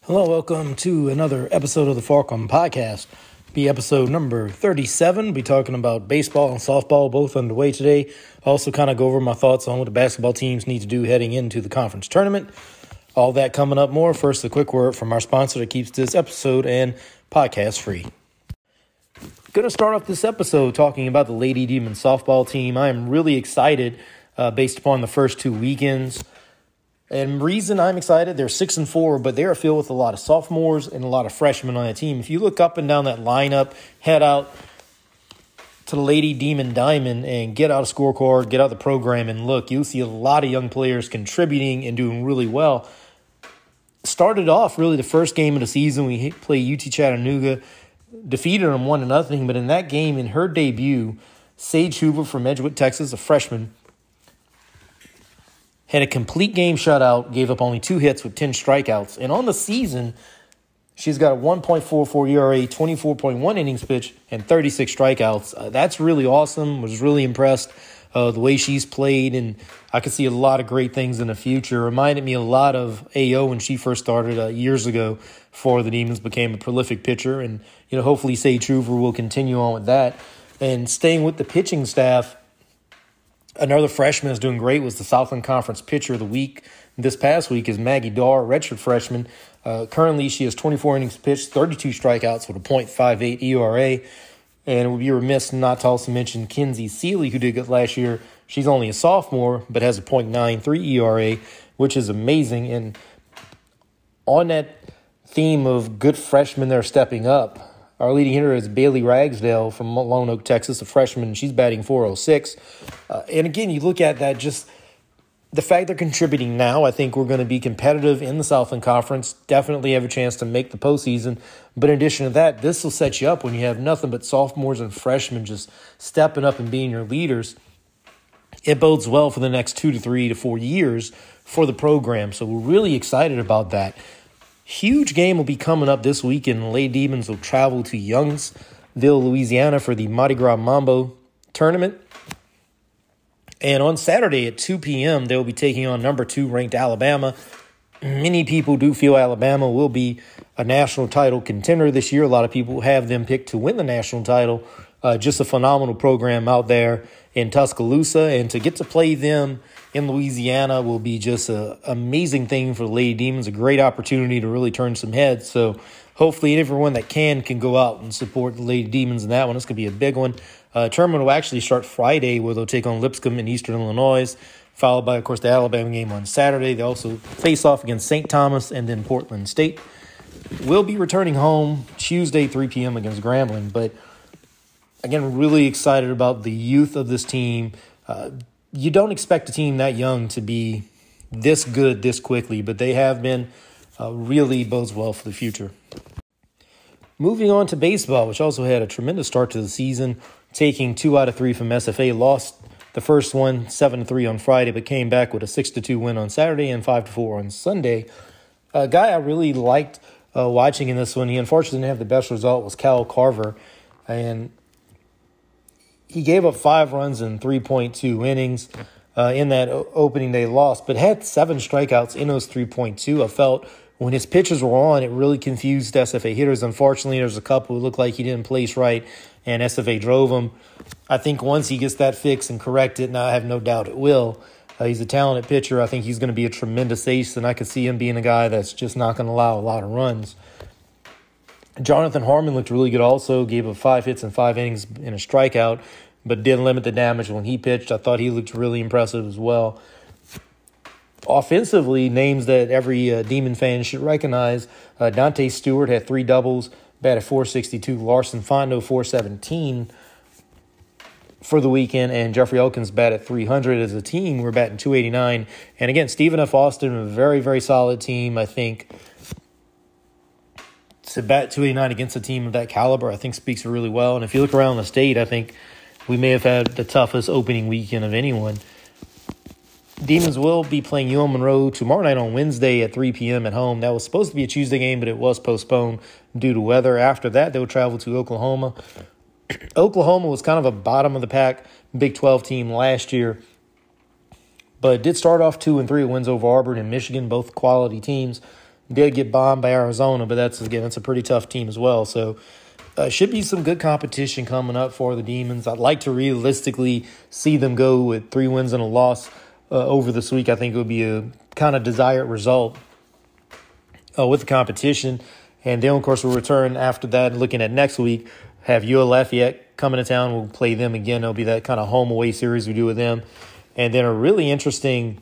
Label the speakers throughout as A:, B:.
A: Hello, welcome to another episode of the Falcon Podcast. Be episode number 37. Be talking about baseball and softball, both underway today. Also kind of go over my thoughts on what the basketball teams need to do heading into the conference tournament. All that coming up more. First, a quick word from our sponsor that keeps this episode and podcast free. Going to start off this episode talking about the Lady Demons softball team. I am really excited based upon the first two weekends. And reason I'm excited, they're 6-4, but they're filled with a lot of sophomores and a lot of freshmen on that team. If you look up and down that lineup, head out to the Lady Demon Diamond and get out a scorecard, get out the program, and look, you'll see a lot of young players contributing and doing really well. Started off really the first game of the season, we played UT Chattanooga, defeated them 1-0, but in that game, in her debut, Sage Hoover from Edgewood, Texas, a freshman, had a complete game shutout, gave up only 2 hits with 10 strikeouts. And on the season, she's got a 1.44 ERA, 24.1 innings pitched, and 36 strikeouts. That's really awesome. Was really impressed the way she's played, and I could see a lot of great things in the future. Reminded me a lot of AO when she first started years ago before the Demons became a prolific pitcher. And hopefully Sage Hoover will continue on with that. And staying with the pitching staff, another freshman that's doing great was the Southland Conference Pitcher of the Week. This past week is Maggie Darr, redshirt freshman. Currently, she has 24 innings pitched, 32 strikeouts with a .58 ERA. And it would be remiss not to also mention Kinsey Seeley, who did good last year. She's only a sophomore, but has a .93 ERA, which is amazing. And on that theme of good freshmen that are stepping up, our leading hitter is Bailey Ragsdale from Lone Oak, Texas, a freshman. She's batting .406. And again, you look at that, just the fact they're contributing now, I think we're going to be competitive in the Southland Conference, definitely have a chance to make the postseason. But in addition to that, this will set you up when you have nothing but sophomores and freshmen just stepping up and being your leaders. It bodes well for the next 2 to 3 to 4 years for the program. So we're really excited about that. Huge game will be coming up this weekend. The Lady Demons will travel to Youngsville, Louisiana for the Mardi Gras Mambo tournament. And on Saturday at 2 p.m., they'll be taking on number 2 ranked Alabama. Many people do feel Alabama will be a national title contender this year. A lot of people have them picked to win the national title. Just a phenomenal program out there in Tuscaloosa. And to get to play them in Louisiana will be just an amazing thing for the Lady Demons, a great opportunity to really turn some heads. So hopefully everyone that can go out and support the Lady Demons in that one. It's going to be a big one. Tournament will actually start Friday, where they'll take on Lipscomb in Eastern Illinois, followed by, of course, the Alabama game on Saturday. They also face off against St. Thomas and then Portland State. We'll be returning home Tuesday, 3 p.m. against Grambling. But, again, really excited about the youth of this team. You don't expect a team that young to be this good this quickly, but they have been. Really bodes well for the future. Moving on to baseball, which also had a tremendous start to the season, taking 2 out of 3 from SFA. Lost the first one 7-3 on Friday, but came back with a 6-2 win on Saturday and 5-4 on Sunday. A guy I really liked watching in this one, he unfortunately didn't have the best result, was Cal Carver. And he gave up 5 runs in 3.2 innings in that opening day loss, but had 7 strikeouts in those 3.2. I felt when his pitches were on, it really confused SFA hitters. Unfortunately, there's a couple who looked like he didn't place right, and SFA drove him. I think once he gets that fixed and corrected, and I have no doubt it will, he's a talented pitcher. I think he's going to be a tremendous ace, and I could see him being a guy that's just not going to allow a lot of runs. Jonathan Harmon looked really good also, gave up 5 hits and 5 innings and a strikeout, but did limit the damage when he pitched. I thought he looked really impressive as well. Offensively, names that every Demon fan should recognize, Dante Stewart had 3 doubles, batted .462. Larson Fondo, .417 for the weekend, and Jeffrey Elkins batted .300. As a team, we're batting .289. And again, Stephen F. Austin, a very, very solid team. I think to bat .289 against a team of that caliber, I think speaks really well. And if you look around the state, I think we may have had the toughest opening weekend of anyone. Demons will be playing UL Monroe tomorrow night on Wednesday at 3 p.m. at home. That was supposed to be a Tuesday game, but it was postponed due to weather. After that, they will travel to Oklahoma. Oklahoma was kind of a bottom-of-the-pack Big 12 team last year, but did start off 2-3 wins over Auburn and Michigan, both quality teams. Did get bombed by Arizona, but that's a pretty tough team as well. So should be some good competition coming up for the Demons. I'd like to realistically see them go with 3 wins and a loss over this week. I think it would be a kind of desired result with the competition. And then, of course, we'll return after that, looking at next week, have UL Lafayette coming to town. We'll play them again. It'll be that kind of home-away series we do with them. And then a really interesting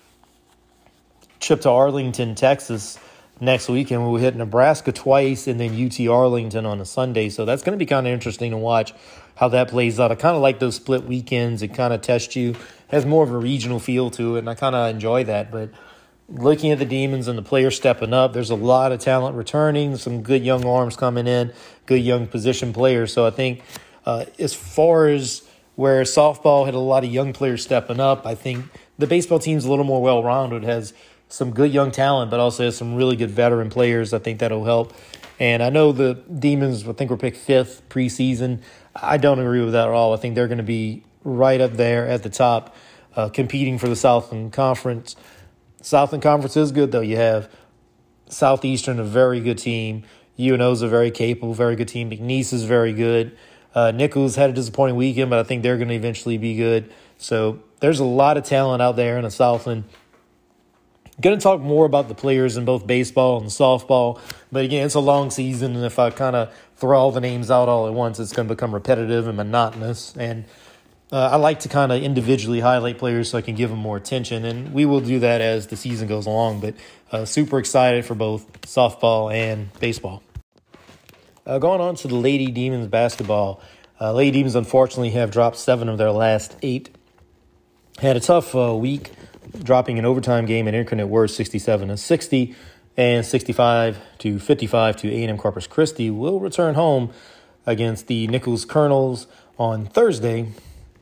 A: trip to Arlington, Texas next week. And we'll hit Nebraska twice and then UT Arlington on a Sunday. So that's going to be kind of interesting to watch how that plays out. I kind of like those split weekends. It kind of tests you. It has more of a regional feel to it, and I kind of enjoy that. But looking at the Demons and the players stepping up, there's a lot of talent returning, some good young arms coming in, good young position players. So I think as far as where softball had a lot of young players stepping up, I think the baseball team's a little more well-rounded, has some good young talent, but also has some really good veteran players. I think that'll help. And I know the Demons, I think, were picked 5th preseason. I don't agree with that at all. I think they're going to be right up there at the top, competing for the Southland Conference. Southland Conference is good, though. You have Southeastern, a very good team. UNO is a very capable, very good team. McNeese is very good. Nichols had a disappointing weekend, but I think they're going to eventually be good. So there's a lot of talent out there in the Southland. Going to talk more about the players in both baseball and softball. But again, it's a long season, and if I kind of throw all the names out all at once, it's going to become repetitive and monotonous. And I like to kind of individually highlight players so I can give them more attention, and we will do that as the season goes along. But super excited for both softball and baseball. Going on to the Lady Demons basketball. Lady Demons, unfortunately, have dropped 7 of their last 8. Had a tough week, dropping an overtime game at Incarnate Word 67-60 and 65-55 to A&M Corpus Christi. Will return home against the Nichols Colonels on Thursday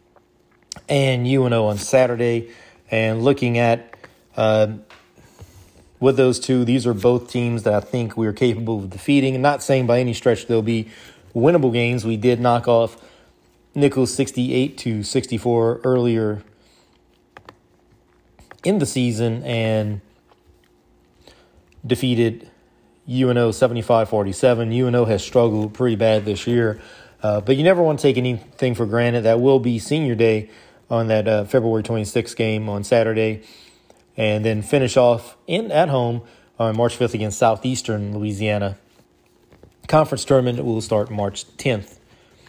A: and UNO on Saturday. And looking at with those two, these are both teams that I think we are capable of defeating. I'm not saying by any stretch they'll be winnable games. We did knock off Nichols 68-64 earlier in the season and defeated UNO 75-47. UNO has struggled pretty bad this year, but you never want to take anything for granted. That will be senior day on that February 26th game on Saturday, and then finish off at home on March 5th against Southeastern Louisiana. Conference tournament will start March 10th.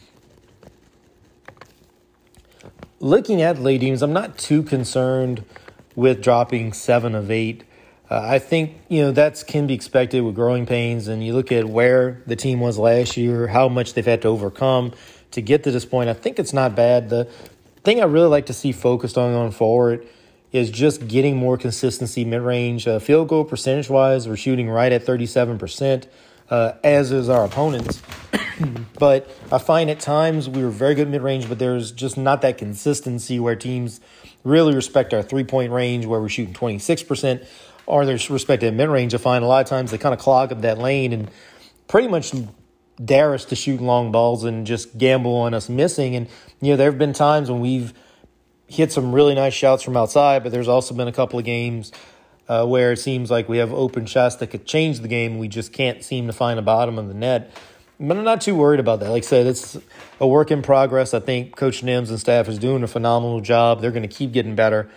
A: Looking at Lady Demons, I'm not too concerned with dropping 7 of 8. I think, that can be expected with growing pains, and you look at where the team was last year, how much they've had to overcome to get to this point. I think it's not bad. The thing I really like to see focused on going forward is just getting more consistency mid-range. Field goal percentage-wise, we're shooting right at 37%, as is our opponents. But I find at times we were very good mid-range, but there's just not that consistency where teams really respect our three-point range, where we're shooting 26%, or they respect that mid-range. I find a lot of times they kind of clog up that lane and pretty much dare us to shoot long balls and just gamble on us missing. And, there have been times when we've hit some really nice shots from outside, but there's also been a couple of games where it seems like we have open shots that could change the game. We just can't seem to find the bottom of the net. But I'm not too worried about that. Like I said, it's a work in progress. I think Coach Nims and staff is doing a phenomenal job. They're going to keep getting better.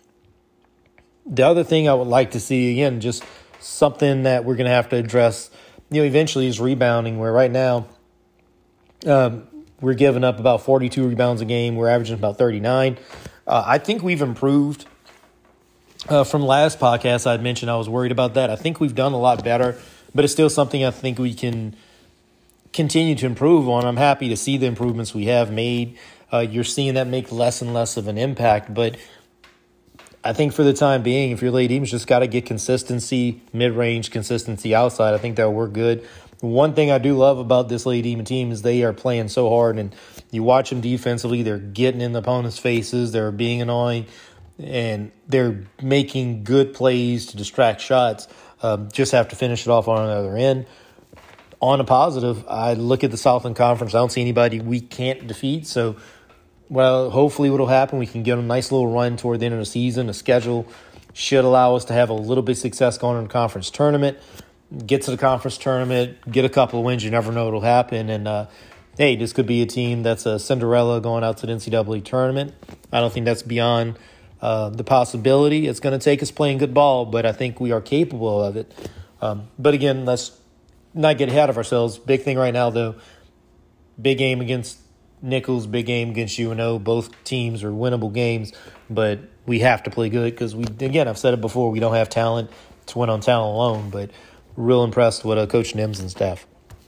A: The other thing I would like to see, again, just something that we're going to have to address, eventually is rebounding, where right now we're giving up about 42 rebounds a game. We're averaging about 39. I think we've improved. From last podcast, I'd mentioned I was worried about that. I think we've done a lot better, but it's still something I think we can continue to improve on. I'm happy to see the improvements we have made. You're seeing that make less and less of an impact, but I think for the time being, if your Lady Demons just got to get consistency, mid-range, consistency outside, I think that'll work good. One thing I do love about this Lady Demon team is they are playing so hard, and you watch them defensively, they're getting in the opponent's faces, they're being annoying, and they're making good plays to distract shots. Just have to finish it off on the other end. On a positive, I look at the Southland Conference. I don't see anybody we can't defeat. So, hopefully what will happen, we can get a nice little run toward the end of the season. The schedule should allow us to have a little bit of success going in the conference tournament. Get to the conference tournament, get a couple of wins. You never know what'll happen. And, hey, this could be a team that's a Cinderella going out to the NCAA tournament. I don't think that's beyond the possibility. It's going to take us playing good ball, but I think we are capable of it. But again, let's not get ahead of ourselves. Big thing right now, though, big game against Nicholls, big game against UNO. Both teams are winnable games, but we have to play good because I've said it before, we don't have talent to win on talent alone, but real impressed with Coach Nims and staff.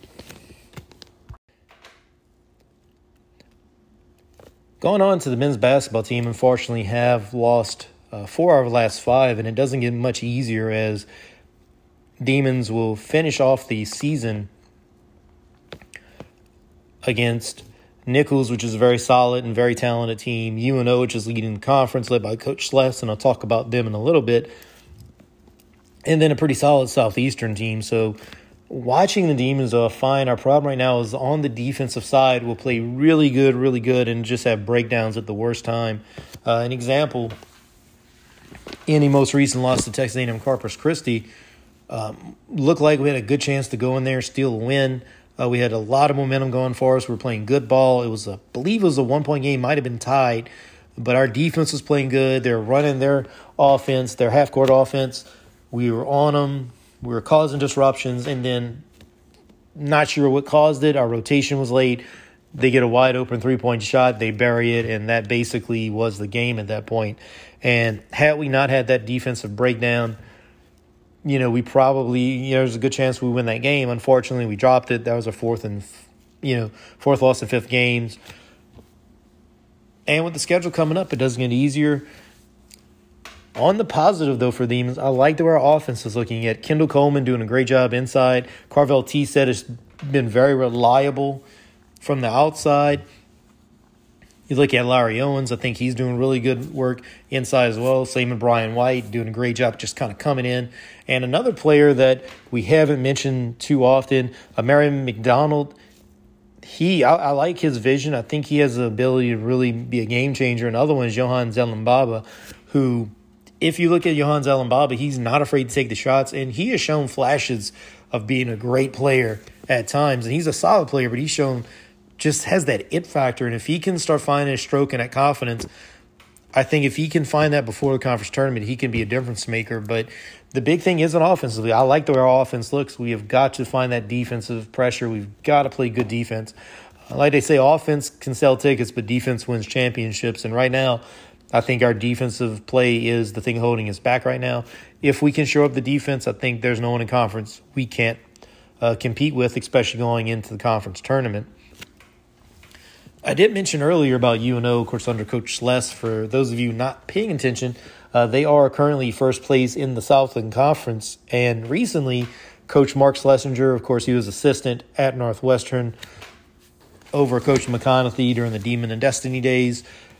A: Going on to the men's basketball team, unfortunately, have lost 4 out of the last 5, and it doesn't get much easier as Demons will finish off the season against Nicholls, which is a very solid and very talented team. UNO, which is leading the conference, led by Coach Sless, and I'll talk about them in a little bit. And then a pretty solid Southeastern team. So watching the Demons fine. Our problem right now is on the defensive side. We'll play really good, and just have breakdowns at the worst time. An example, in the most recent loss to Texas A&M Corpus Christi, looked like we had a good chance to go in there, steal a win. We had a lot of momentum going for us. We were playing good ball. I believe it was a 1-point game, might have been tied, but our defense was playing good. They were running their offense, their half-court offense. We were on them. We were causing disruptions, and then not sure what caused it. Our rotation was late. They get a wide-open 3-point shot. They bury it, and that basically was the game at that point. And had we not had that defensive breakdown, we probably, there's a good chance we win that game. Unfortunately, we dropped it. That was our fourth loss in 5 games. And with the schedule coming up, it doesn't get easier. On the positive, though, for Demons, I like the way our offense is looking at. Kendall Coleman doing a great job inside. Carvel T-Set has been very reliable from the outside. You look at Larry Owens, I think he's doing really good work inside as well. Same with Brian White, doing a great job just kind of coming in. And another player that we haven't mentioned too often, Marion McDonald, I like his vision. I think he has the ability to really be a game changer. Another one is Johan Zelembaba, who, if you look at Johan Zelembaba, he's not afraid to take the shots, and he has shown flashes of being a great player at times. And he's a solid player, but he's shown just has that it factor. And if he can start finding his stroke and that confidence, I think if he can find that before the conference tournament, he can be a difference maker. But the big thing isn't offensively. I like the way our offense looks. We have got to find that defensive pressure. We've got to play good defense. Like they say, offense can sell tickets, but defense wins championships. And right now, I think our defensive play is the thing holding us back right now. If we can show up the defense, I think there's no one in conference we can't compete with, especially going into the conference tournament. I did mention earlier about UNO, of course, under Coach Sless. For those of you not paying attention, they are currently first place in the Southland Conference. And recently, Coach Mark Schlesinger, of course, he was assistant at Northwestern over Coach McConaughey during the Demon and Destiny days.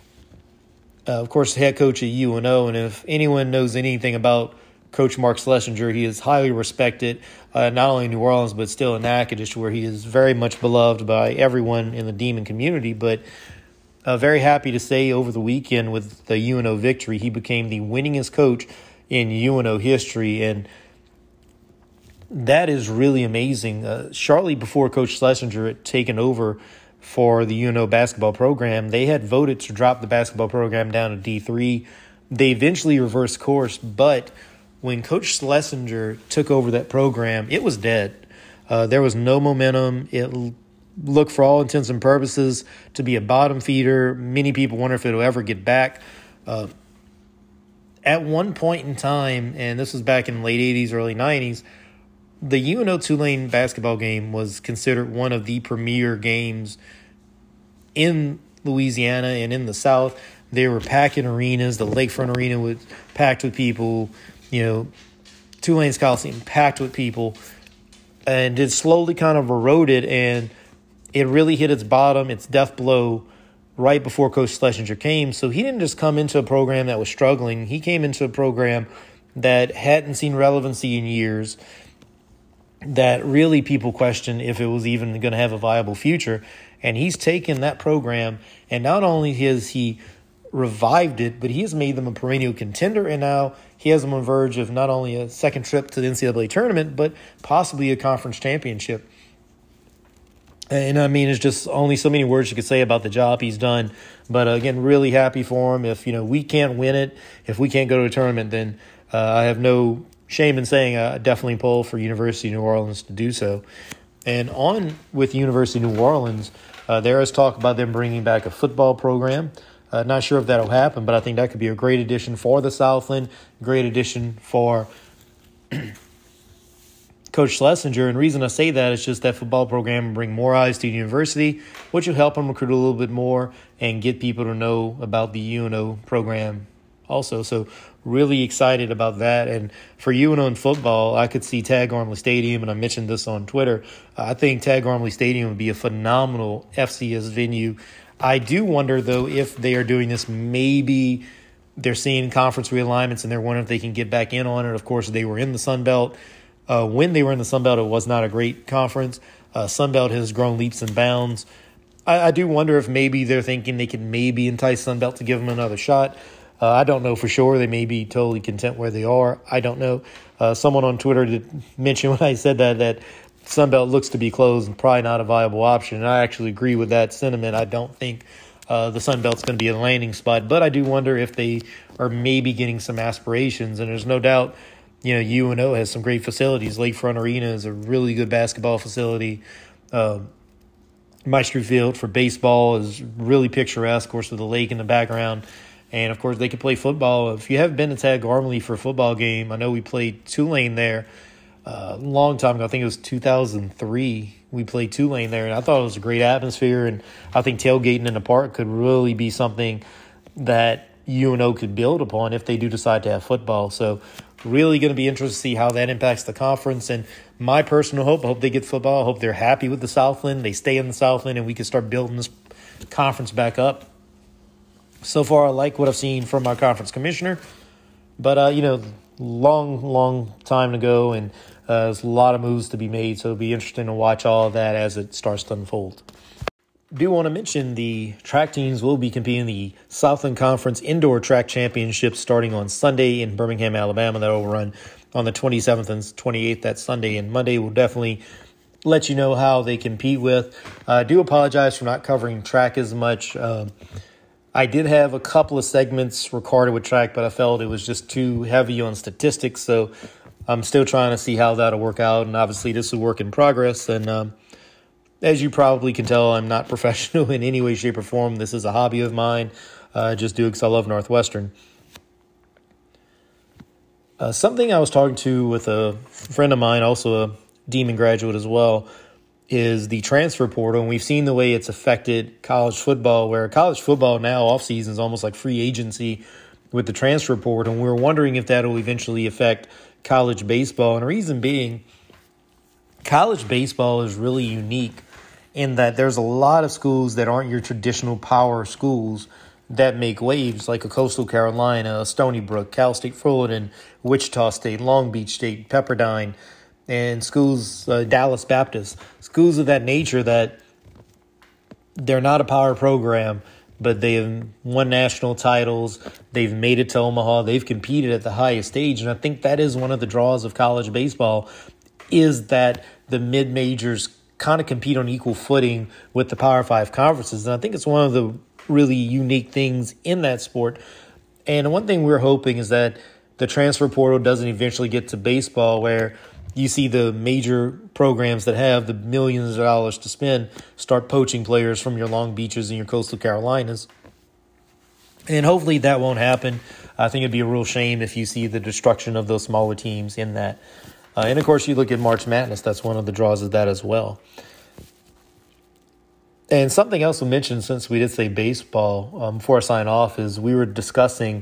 A: Of course, head coach at UNO. And if anyone knows anything about Coach Mark Schlesinger, he is highly respected, not only in New Orleans, but still in Natchitoches, where he is very much beloved by everyone in the Demon community. But very happy to say over the weekend with the UNO victory, he became the winningest coach in UNO history. And that is really amazing. Shortly before Coach Schlesinger had taken over for the UNO basketball program, they had voted to drop the basketball program down to D3. They eventually reversed course, but when Coach Schlesinger took over that program, it was dead. There was no momentum. It looked, for all intents and purposes, to be a bottom feeder. Many people wonder if it'll ever get back. At one point in time, and this was back in the late 80s, early 90s, the UNO-Tulane basketball game was considered one of the premier games in Louisiana and in the South. They were packing arenas. The Lakefront Arena was packed with people. Tulane's Coliseum packed with people. And it slowly kind of eroded, and it really hit its bottom, its death blow, right before Coach Schlesinger came. So he didn't just come into a program that was struggling. He came into a program that hadn't seen relevancy in years, that really people questioned if it was even going to have a viable future. And he's taken that program, and not only has he revived it, but he has made them a perennial contender, and now he has them on the verge of not only a second trip to the NCAA tournament, but possibly a conference championship. And I mean, it's just only so many words you could say about the job he's done. But again, really happy for him. If we can't win it, if we can't go to a tournament, then I have no shame in saying I definitely pull for University of New Orleans to do so. And on with University of New Orleans, there is talk about them bringing back a football program. Not sure if that'll happen, but I think that could be a great addition for the Southland, great addition for Coach Schlesinger. And the reason I say that is just that football program will bring more eyes to the university, which will help them recruit a little bit more and get people to know about the UNO program also. So really excited about that. And for UNO in football, I could see Tad Gormley Stadium, and I mentioned this on Twitter. I think Tad Gormley Stadium would be a phenomenal FCS venue. I do wonder, though, if they are doing this, maybe they're seeing conference realignments and they're wondering if they can get back in on it. Of course, they were in the Sun Belt. When they were in the Sun Belt, it was not a great conference. Sun Belt has grown leaps and bounds. I do wonder if maybe they're thinking they can maybe entice Sun Belt to give them another shot. I don't know for sure. They may be totally content where they are. I don't know. Someone on Twitter did mention when I said that Sunbelt looks to be closed and probably not a viable option. And I actually agree with that sentiment. I don't think the Sunbelt's going to be a landing spot. But I do wonder if they are maybe getting some aspirations. And there's no doubt, UNO has some great facilities. Lakefront Arena is a really good basketball facility. Maestro Field for baseball is really picturesque, of course, with the lake in the background. And, of course, they can play football. If you haven't been to Tad Gormley for a football game, I know we played Tulane there a long time ago. I think it was 2003. We played Tulane there, and I thought it was a great atmosphere. And I think tailgating in the park could really be something that UNO could build upon if they do decide to have football. So really going to be interested to see how that impacts the conference. And my personal hope, I hope they get football. I hope they're happy with the Southland. They stay in the Southland, and we can start building this conference back up. So far, I like what I've seen from our conference commissioner. But, long time to go, and there's a lot of moves to be made. So it'll be interesting to watch all of that as it starts to unfold. Do want to mention the track teams will be competing in the Southland Conference Indoor Track Championship starting on Sunday in Birmingham, Alabama. That will run on the 27th and 28th, that Sunday. And Monday will definitely let you know how they compete with. I do apologize for not covering track as much. I did have a couple of segments recorded with track, but I felt it was just too heavy on statistics. So I'm still trying to see how that'll work out. And obviously this is a work in progress. And as you probably can tell, I'm not professional in any way, shape, or form. This is a hobby of mine. I just do it because I love Northwestern. Something I was talking to with a friend of mine, also a Demon graduate as well, is the transfer portal. And we've seen the way it's affected college football, where college football now offseason is almost like free agency with the transfer portal. And we're wondering if that will eventually affect college baseball. And the reason being, college baseball is really unique in that there's a lot of schools that aren't your traditional power schools that make waves, like a Coastal Carolina, a Stony Brook, Cal State Fullerton, Wichita State, Long Beach State, Pepperdine, and schools, Dallas Baptist, schools of that nature that they're not a power program, but they've won national titles. They've made it to Omaha. They've competed at the highest stage. And I think that is one of the draws of college baseball, is that the mid-majors kind of compete on equal footing with the Power 5 conferences. And I think it's one of the really unique things in that sport. And one thing we're hoping is that the transfer portal doesn't eventually get to baseball, where you see the major programs that have the millions of dollars to spend start poaching players from your Long Beaches and your Coastal Carolinas. And hopefully that won't happen. I think it'd be a real shame if you see the destruction of those smaller teams in that. And, of course, you look at March Madness. That's one of the draws of that as well. And something else we mentioned, since we did say baseball, before I sign off, is we were discussing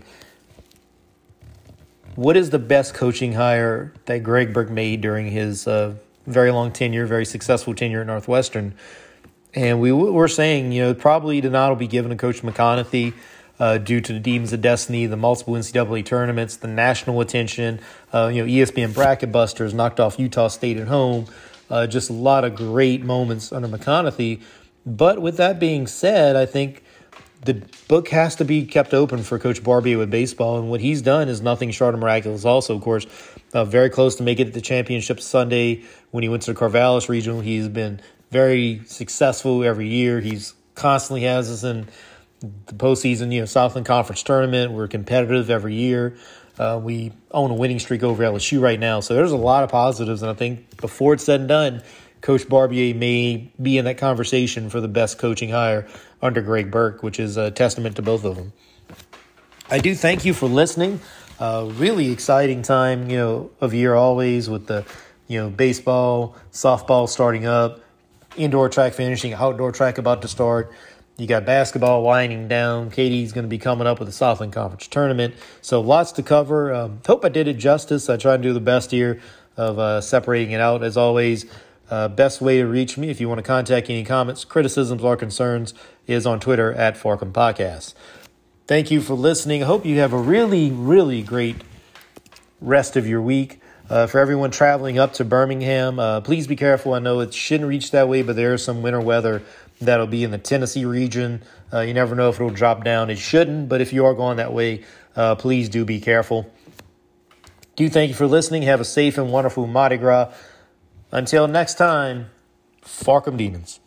A: what is the best coaching hire that Greg Burke made during his very long tenure, very successful tenure at Northwestern. And we were saying, probably the nod will be given to Coach McConaughey due to the Demons of Destiny, the multiple NCAA tournaments, the national attention, ESPN Bracket Busters, knocked off Utah State at home, just a lot of great moments under McConaughey. But with that being said, I think the book has to be kept open for Coach Barbier with baseball, and what he's done is nothing short of miraculous. Also, of course, very close to making it to the championship Sunday when he went to the Corvallis Regional. He's been very successful every year. He's constantly has us in the postseason, Southland Conference tournament. We're competitive every year. We own a winning streak over LSU right now. So there's a lot of positives, and I think before it's said and done, Coach Barbier may be in that conversation for the best coaching hire under Greg Burke, which is a testament to both of them. I do thank you for listening. Really exciting time, of year always with the, baseball, softball starting up, indoor track finishing, outdoor track about to start. You got basketball winding down. Katie's going to be coming up with the Southland Conference tournament. So lots to cover. Hope I did it justice. I tried to do the best here of separating it out. As always, best way to reach me if you want to contact any comments, criticisms, or concerns is on Twitter at Farcom Podcast. Thank you for listening. I hope you have a really, really great rest of your week. For everyone traveling up to Birmingham, please be careful. I know it shouldn't reach that way, but there is some winter weather that'll be in the Tennessee region. You never know if it'll drop down. It shouldn't, but if you are going that way, please do be careful. Thank you for listening. Have a safe and wonderful Mardi Gras. Until next time, Farcom Demons.